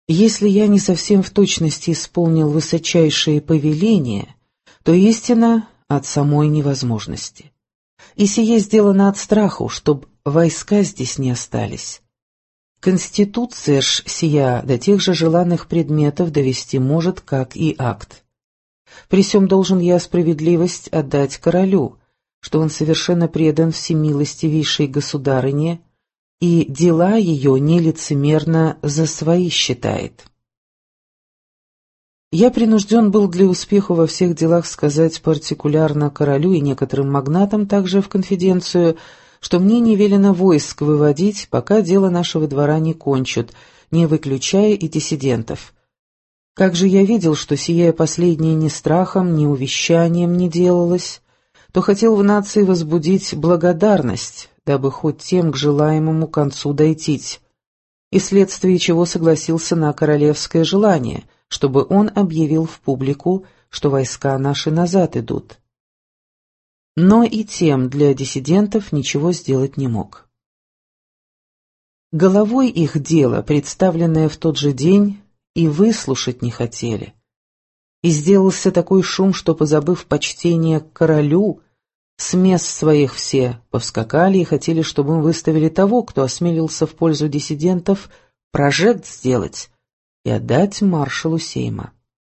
Если я не совсем в точности исполнил высочайшие повеления, то истина от самой невозможности. И сие сделано от страху, чтоб войска здесь не остались. Конституция ж сия до тех же желанных предметов довести может, как и акт. При сём должен я справедливость отдать королю, что он совершенно предан всемилостивейшей государыне и дела ее нелицемерно за свои считает. Я принужден был для успеха во всех делах сказать партикулярно королю и некоторым магнатам также в конфиденцию, что мне не велено войск выводить, пока дело нашего двора не кончат, не выключая и диссидентов. Как же я видел, что сие последнее ни страхом, ни увещанием не делалось, то хотел в нации возбудить благодарность, дабы хоть тем к желаемому концу дойтить, и вследствие чего согласился на королевское желание, чтобы он объявил в публику, что войска наши назад идут. Но и тем для диссидентов ничего сделать не мог. Головой их дело, представленное в тот же день, и выслушать не хотели. И сделался такой шум, что, позабыв почтение к королю, с мест своих все повскакали и хотели, чтобы мы выставили того, кто осмелился в пользу диссидентов прожект сделать и отдать маршалу Сейма.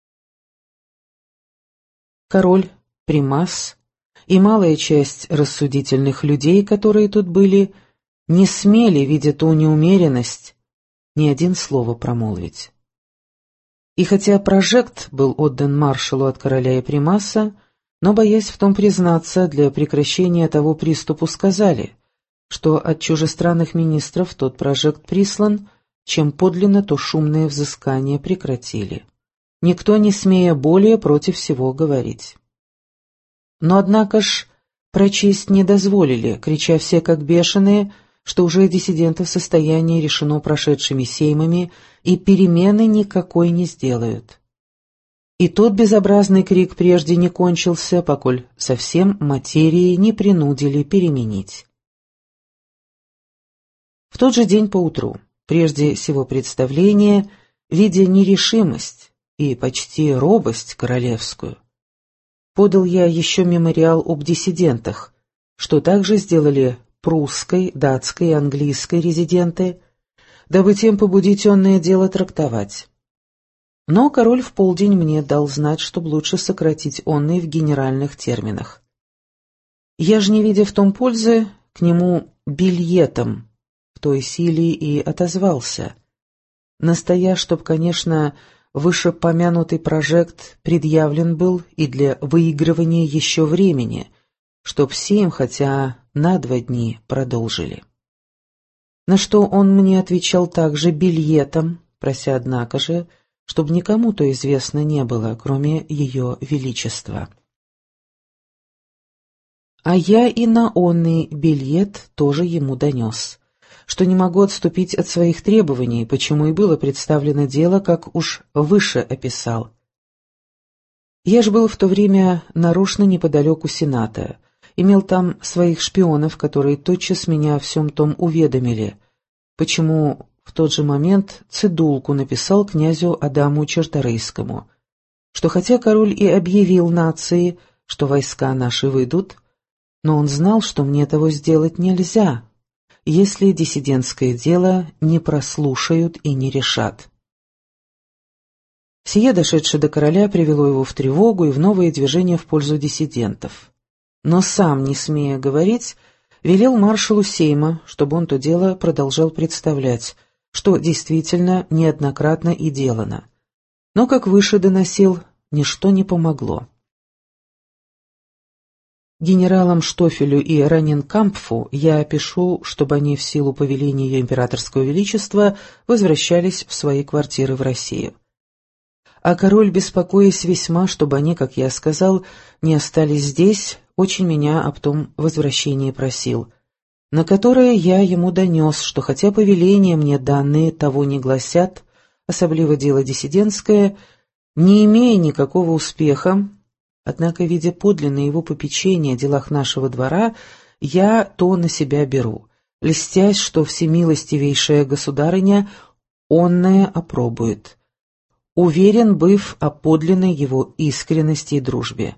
Король, примас и малая часть рассудительных людей, которые тут были, не смели, видя ту неумеренность, ни один слово промолвить. И хотя прожект был отдан маршалу от короля и примаса, но, боясь в том признаться, для прекращения того приступу сказали, что от чужестранных министров тот прожект прислан, чем подлинно то шумное взыскание прекратили, никто не смея более против всего говорить. Но, однако ж, прочесть не дозволили, крича все как бешеные, что уже диссидентов состояние решено прошедшими сеймами и перемены никакой не сделают. И тот безобразный крик прежде не кончился, поколь совсем материи не принудили переменить. В тот же день поутру, прежде сего представления, видя нерешимость и почти робость королевскую, подал я еще мемориал об диссидентах, что также сделали прусской, датской и английской резиденты, дабы тем побудить онное дело трактовать. Но король в полдень мне дал знать, чтоб лучше сократить онные в генеральных терминах. Я же, не видя в том пользы, к нему бильетом в той силе и отозвался, настоя, чтоб, конечно, вышепомянутый прожект предъявлен был и для выигрывания еще времени, чтоб сим хотя на 2 дни продолжили. На что он мне отвечал также бильетом, прося, однако же, чтобы никому то известно не было, кроме ее величества. А я и на онный бильет тоже ему донес, что не могу отступить от своих требований, почему и было представлено дело, как уж выше описал. Я ж был в то время нарочно неподалеку Сената, имел там своих шпионов, которые тотчас меня о всем том уведомили, почему в тот же момент цедулку написал князю Адаму Черторийскому, что хотя король и объявил нации, что войска наши выйдут, но он знал, что мне того сделать нельзя, если диссидентское дело не прослушают и не решат. Сие, дошедшее до короля, привело его в тревогу и в новые движения в пользу диссидентов. Но сам, не смея говорить, велел маршалу Сейма, чтобы он то дело продолжал представлять, что действительно неоднократно и делано. Но, как выше доносил, ничто не помогло. Генералам Штофелю и Раненкампфу я пишу, чтобы они в силу повеления ее императорского величества возвращались в свои квартиры в Россию. А король, беспокоясь весьма, чтобы они, как я сказал, не остались здесь, очень меня об том возвращении просил, на которое я ему донес, что хотя повеления мне данные того не гласят, особливо дело диссидентское, не имея никакого успеха, однако, видя подлинное его попечение о делах нашего двора, я то на себя беру, льстясь, что всемилостивейшая государыня онное опробует, уверен, быв о подлинной его искренности и дружбе.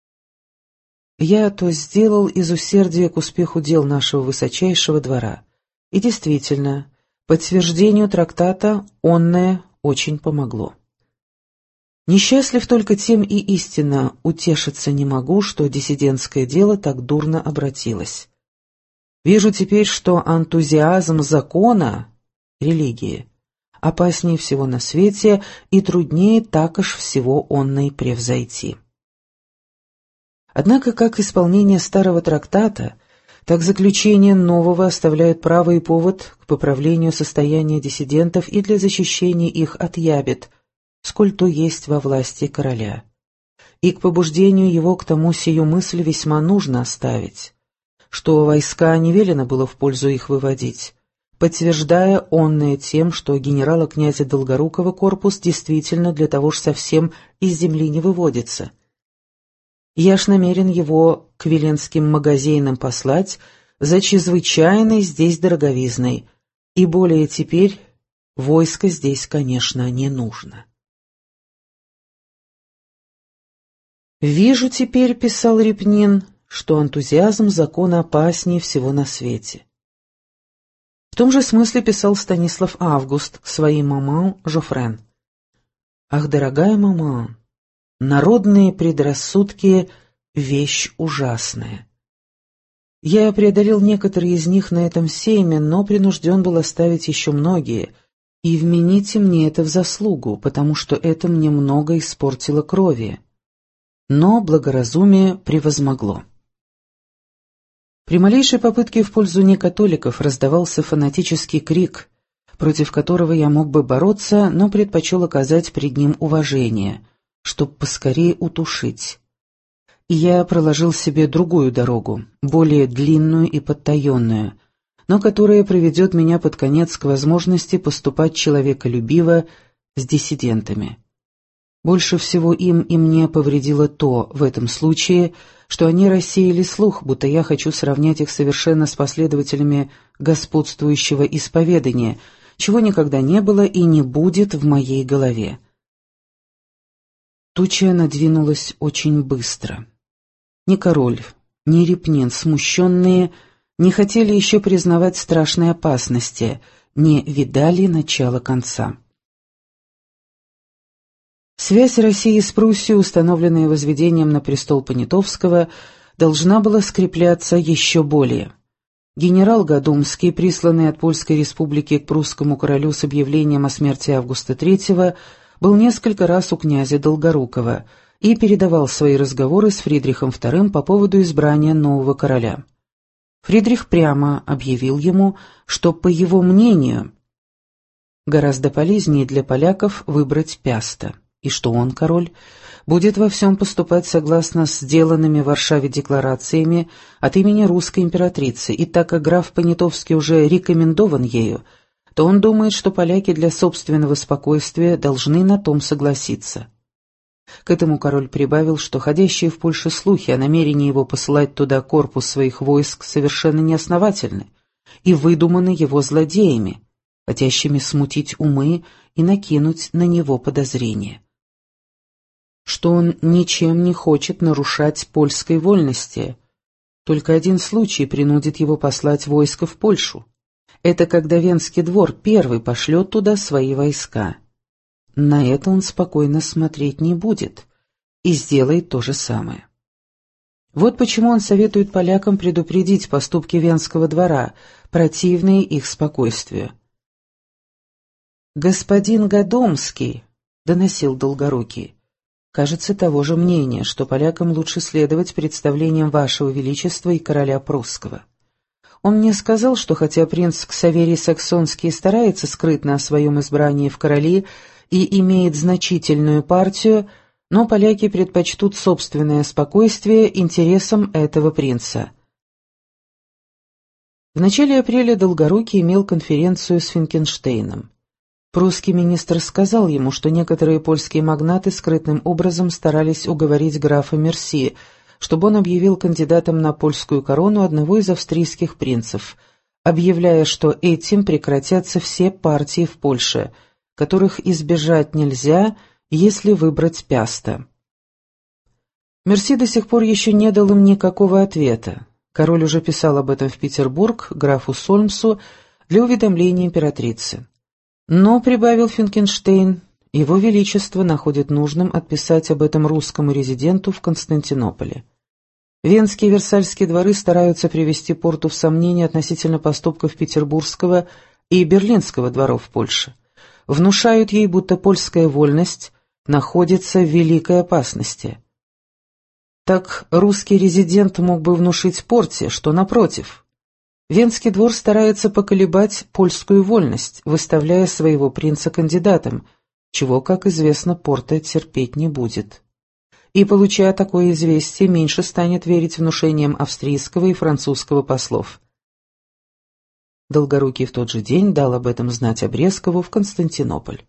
Я то сделал из усердия к успеху дел нашего высочайшего двора, и действительно, подтверждению трактата онное очень помогло. Несчастлив только тем и истинно утешиться не могу, что диссидентское дело так дурно обратилось. Вижу теперь, что энтузиазм закона, религии, опаснее всего на свете и труднее також всего онной превзойти. Однако как исполнение старого трактата, так заключение нового оставляют право и повод к поправлению состояния диссидентов и для защищения их от ябед, сколь то есть во власти короля. И к побуждению его к тому сию мысль весьма нужно оставить, что войска не велено было в пользу их выводить, подтверждая онное тем, что генерала князя Долгорукова корпус действительно для того ж совсем из земли не выводится. Я ж намерен его к веленским магазинам послать за чрезвычайной здесь дороговизной, и более теперь войско здесь, конечно, не нужно. «Вижу теперь, — писал Репнин, — что энтузиазм закона опаснее всего на свете». В том же смысле писал Станислав Август к своей маман Жофрен. «Ах, дорогая маман, народные предрассудки — вещь ужасная. Я преодолел некоторые из них на этом сейме, но принужден был оставить еще многие, и вмените мне это в заслугу, потому что это мне много испортило крови. Но благоразумие превозмогло». При малейшей попытке в пользу некатоликов раздавался фанатический крик, против которого я мог бы бороться, но предпочел оказать пред ним уважение, чтоб поскорее утушить. И я проложил себе другую дорогу, более длинную и подтаенную, но которая приведет меня под конец к возможности поступать человеколюбиво с диссидентами. Больше всего им и мне повредило то в этом случае, что они рассеяли слух, будто я хочу сравнять их совершенно с последователями господствующего исповедания, чего никогда не было и не будет в моей голове. Туча надвинулась очень быстро. Ни король, ни Репнин, смущенные, не хотели еще признавать страшной опасности, не видали начала конца. Связь России с Пруссией, установленная возведением на престол Понятовского, должна была скрепляться еще более. Генерал Годумский, присланный от Польской республики к прусскому королю с объявлением о смерти Августа III, был несколько раз у князя Долгорукова и передавал свои разговоры с Фридрихом II по поводу избрания нового короля. Фридрих прямо объявил ему, что, по его мнению, гораздо полезнее для поляков выбрать Пяста, и что он, король, будет во всем поступать согласно сделанными в Варшаве декларациями от имени русской императрицы, и так как граф Понятовский уже рекомендован ею, то он думает, что поляки для собственного спокойствия должны на том согласиться. К этому король прибавил, что ходящие в Польше слухи о намерении его посылать туда корпус своих войск совершенно неосновательны и выдуманы его злодеями, хотящими смутить умы и накинуть на него подозрения. Что он ничем не хочет нарушать польской вольности. Только один случай принудит его послать войско в Польшу. Это когда Венский двор первый пошлет туда свои войска. На это он спокойно смотреть не будет и сделает то же самое. Вот почему он советует полякам предупредить поступки Венского двора, противные их спокойствию. «Господин Годомский», — доносил Долгорукий, — «кажется того же мнения, что полякам лучше следовать представлениям вашего величества и короля прусского. Он мне сказал, что хотя принц Ксаверий Саксонский старается скрытно о своем избрании в короли и имеет значительную партию, но поляки предпочтут собственное спокойствие интересам этого принца». В начале апреля Долгорукий имел конференцию с Финкенштейном. Прусский министр сказал ему, что некоторые польские магнаты скрытным образом старались уговорить графа Мерси, чтобы он объявил кандидатом на польскую корону одного из австрийских принцев, объявляя, что этим прекратятся все партии в Польше, которых избежать нельзя, если выбрать Пяста. Мерси до сих пор еще не дал им никакого ответа. Король уже писал об этом в Петербург графу Сольмсу для уведомления императрицы. Но, прибавил Финкенштейн, его Величество находит нужным отписать об этом русскому резиденту в Константинополе. Венские и Версальские дворы стараются привести Порту в сомнение относительно поступков Петербургского и Берлинского дворов Польши. Внушают ей, будто польская вольность находится в великой опасности. Так русский резидент мог бы внушить Порте, что напротив. Венский двор старается поколебать польскую вольность, выставляя своего принца кандидатом, чего, как известно, Порта терпеть не будет. И, получая такое известие, меньше станет верить внушениям австрийского и французского послов. Долгорукий в тот же день дал об этом знать Обрезкову в Константинополь.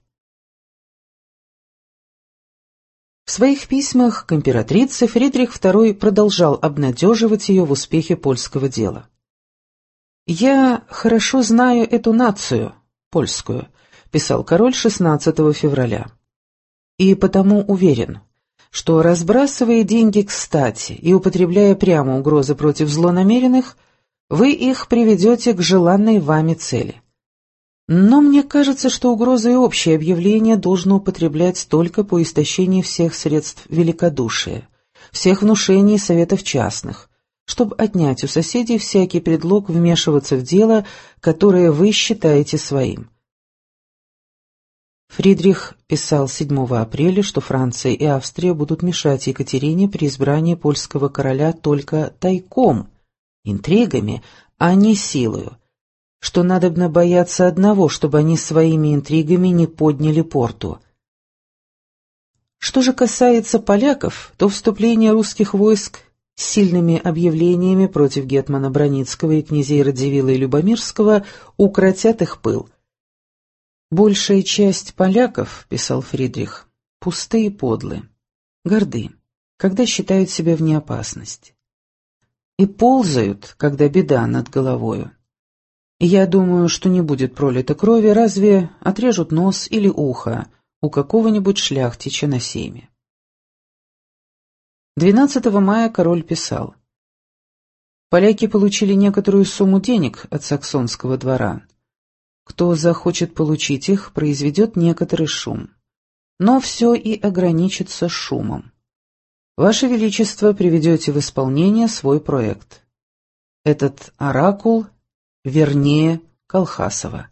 В своих письмах к императрице Фридрих II продолжал обнадеживать ее в успехе польского дела. «Я хорошо знаю эту нацию, польскую», — писал король 16 февраля, «и потому уверен, что, разбрасывая деньги кстати и употребляя прямо угрозы против злонамеренных, вы их приведете к желанной вами цели. Но мне кажется, что угрозы и общее объявление должно употреблять только по истощении всех средств великодушия, всех внушений и советов частных, чтобы отнять у соседей всякий предлог вмешиваться в дело, которое вы считаете своим». Фридрих писал 7 апреля, что Франция и Австрия будут мешать Екатерине при избрании польского короля только тайком, интригами, а не силою, что надобно бояться одного, чтобы они своими интригами не подняли Порту. Что же касается поляков, то вступление русских войск с сильными объявлениями против гетмана Браницкого и князей Радзивилла и Любомирского укротят их пыл. «Большая часть поляков, — писал Фридрих, — пустые и подлы, горды, когда считают себя вне опасности, и ползают, когда беда над головою. Я думаю, что не будет пролито крови, разве отрежут нос или ухо у какого-нибудь шляхтича на сейме». 12 мая король писал: «Поляки получили некоторую сумму денег от саксонского двора. Кто захочет получить их, произведет некоторый шум. Но все и ограничится шумом. Ваше Величество приведете в исполнение свой проект. Этот оракул вернее Колхасова».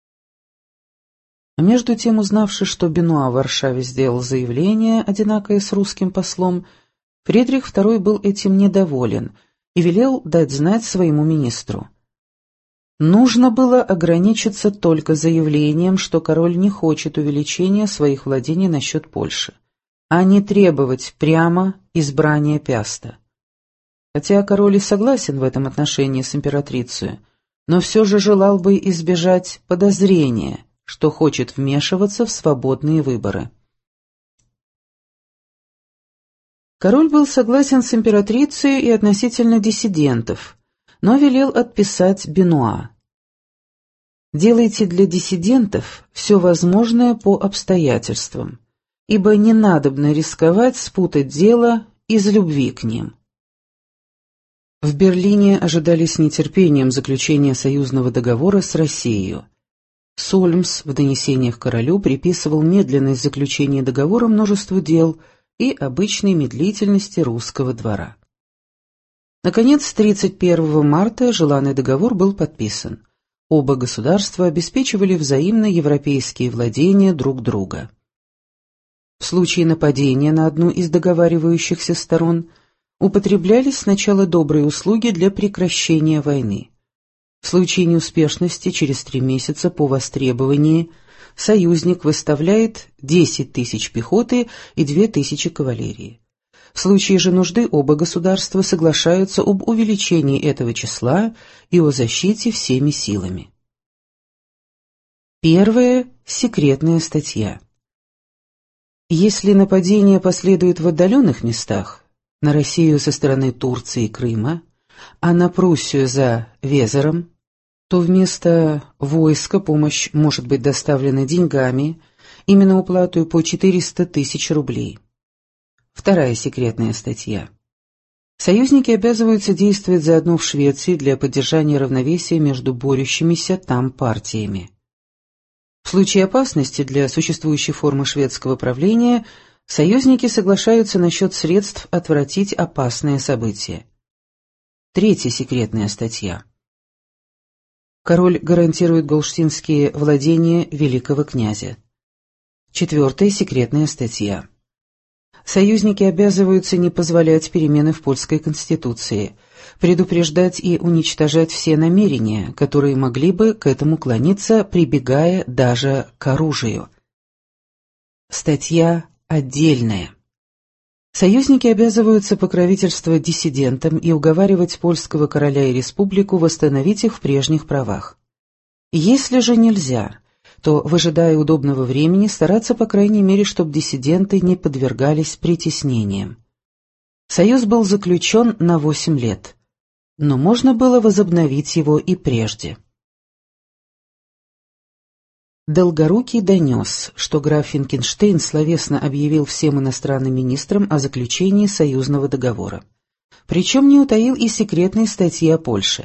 А между тем, узнавши, что Бенуа в Варшаве сделал заявление, одинакое с русским послом, Фридрих II был этим недоволен и велел дать знать своему министру. Нужно было ограничиться только заявлением, что король не хочет увеличения своих владений насчет Польши, а не требовать прямо избрания Пяста. Хотя король и согласен в этом отношении с императрицей, но все же желал бы избежать подозрения, что хочет вмешиваться в свободные выборы. Король был согласен с императрицей и относительно диссидентов, но велел отписать Бенуа: «Делайте для диссидентов все возможное по обстоятельствам, ибо не надобно рисковать спутать дело из любви к ним». В Берлине ожидали с нетерпением заключения союзного договора с Россией. Сольмс в донесениях королю приписывал медленность заключения договора множеству дел и обычной медлительности русского двора. Наконец, 31 марта желанный договор был подписан. Оба государства обеспечивали взаимно европейские владения друг друга. В случае нападения на одну из договаривающихся сторон употреблялись сначала добрые услуги для прекращения войны. В случае неуспешности через 3 месяца по востребовании союзник выставляет 10 тысяч пехоты и 2000 кавалерии. В случае же нужды оба государства соглашаются об увеличении этого числа и о защите всеми силами. Первая секретная статья. Если нападение последует в отдаленных местах, на Россию со стороны Турции и Крыма, а на Пруссию за Везером, то вместо войска помощь может быть доставлена деньгами, именно уплатой по 400 тысяч рублей. Вторая секретная статья. Союзники обязываются действовать заодно в Швеции для поддержания равновесия между борющимися там партиями. В случае опасности для существующей формы шведского правления союзники соглашаются насчет средств отвратить опасные события. Третья секретная статья. Король гарантирует галштинские владения великого князя. Четвертая секретная статья. Союзники обязываются не позволять перемены в польской конституции, предупреждать и уничтожать все намерения, которые могли бы к этому клониться, прибегая даже к оружию. Статья отдельная. Союзники обязываются покровительствовать диссидентам и уговаривать польского короля и республику восстановить их в прежних правах. Если же нельзя, то, выжидая удобного времени, стараться, по крайней мере, чтобы диссиденты не подвергались притеснениям. Союз был заключен на 8 лет, но можно было возобновить его и прежде. Долгорукий донес, что граф Финкенштейн словесно объявил всем иностранным министрам о заключении союзного договора. Причем не утаил и секретной статьи о Польше.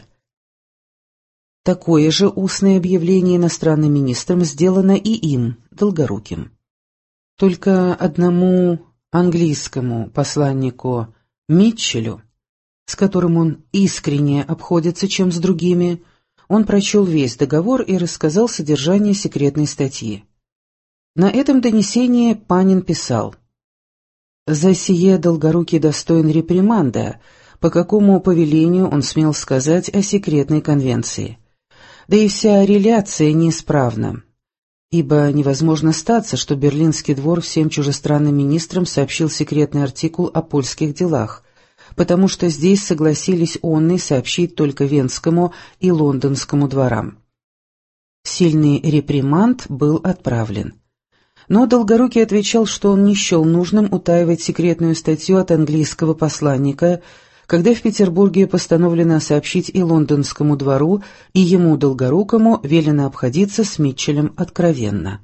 Такое же устное объявление иностранным министрам сделано и им, Долгоруким. Только одному английскому посланнику Митчеллу, с которым он искренне обходится, чем с другими, он прочел весь договор и рассказал содержание секретной статьи. На этом донесении Панин писал: «За сие Долгорукий достоин реприманда, по какому повелению он смел сказать о секретной конвенции. Да и вся реляция неисправна, ибо невозможно статься, что Берлинский двор всем чужестранным министрам сообщил секретный артикул о польских делах, потому что здесь согласились онные сообщить только Венскому и Лондонскому дворам». Сильный реприманд был отправлен. Но Долгорукий отвечал, что он не счел нужным утаивать секретную статью от английского посланника, когда в Петербурге постановлено сообщить и Лондонскому двору, и ему, Долгорукому, велено обходиться с Митчеллем откровенно.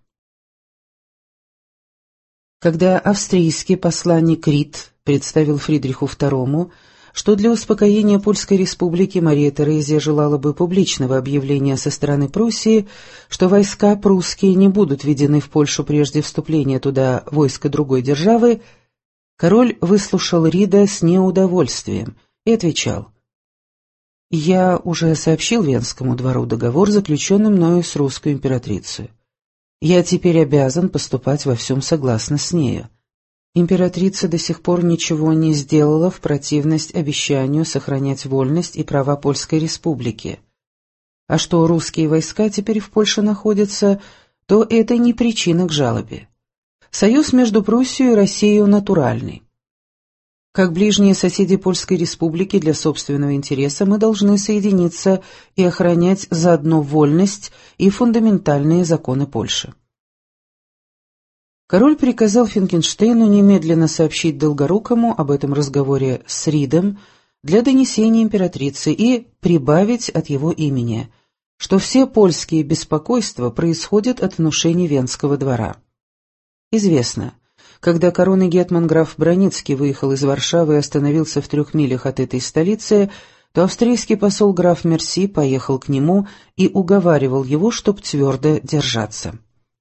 Когда австрийский посланник Рид представил Фридриху II, что для успокоения Польской республики Мария Терезия желала бы публичного объявления со стороны Пруссии, что войска прусские не будут введены в Польшу прежде вступления туда войска другой державы, король выслушал Рида с неудовольствием и отвечал: «Я уже сообщил Венскому двору договор, заключенный мною с русской императрицей. Я теперь обязан поступать во всем согласно с нею. Императрица до сих пор ничего не сделала в противность обещанию сохранять вольность и права Польской республики. А что русские войска теперь в Польше находятся, то это не причина к жалобе. Союз между Пруссией и Россией натуральный. Как ближние соседи Польской республики для собственного интереса мы должны соединиться и охранять заодно вольность и фундаментальные законы Польши». Король приказал Финкенштейну немедленно сообщить Долгорукому об этом разговоре с Ридом для донесения императрице и прибавить от его имени, что все польские беспокойства происходят от внушений Венского двора. Известно, когда коронный гетман граф Браницкий выехал из Варшавы и остановился в 3 милях от этой столицы, то австрийский посол граф Мерси поехал к нему и уговаривал его, чтоб твердо держаться.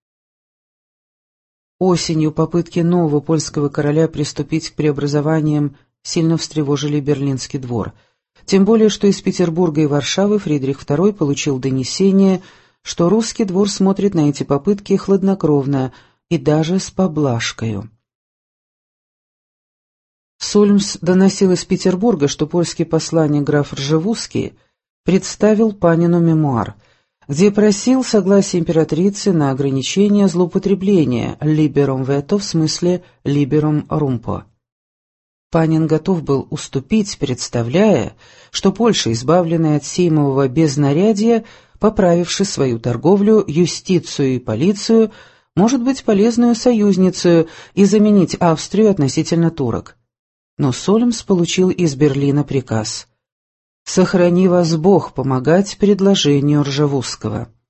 Осенью попытки нового польского короля приступить к преобразованиям сильно встревожили Берлинский двор, тем более что из Петербурга и Варшавы Фридрих II получил донесение, что русский двор смотрит на эти попытки хладнокровно и даже с поблажкою. Сольмс доносил из Петербурга, что польский посланник граф Ржевузский представил Панину мемуар, где просил согласия императрицы на ограничение злоупотребления «liberum veto» в смысле «liberum rumpo». Панин готов был уступить, представляя, что Польша, избавленная от сеймового безнарядья, поправивши свою торговлю, юстицию и полицию, может быть полезную союзницей и заменить Австрию относительно турок. Но Сольмс получил из Берлина приказ: Сохрани вас Бог помогать предложению Ржевузского.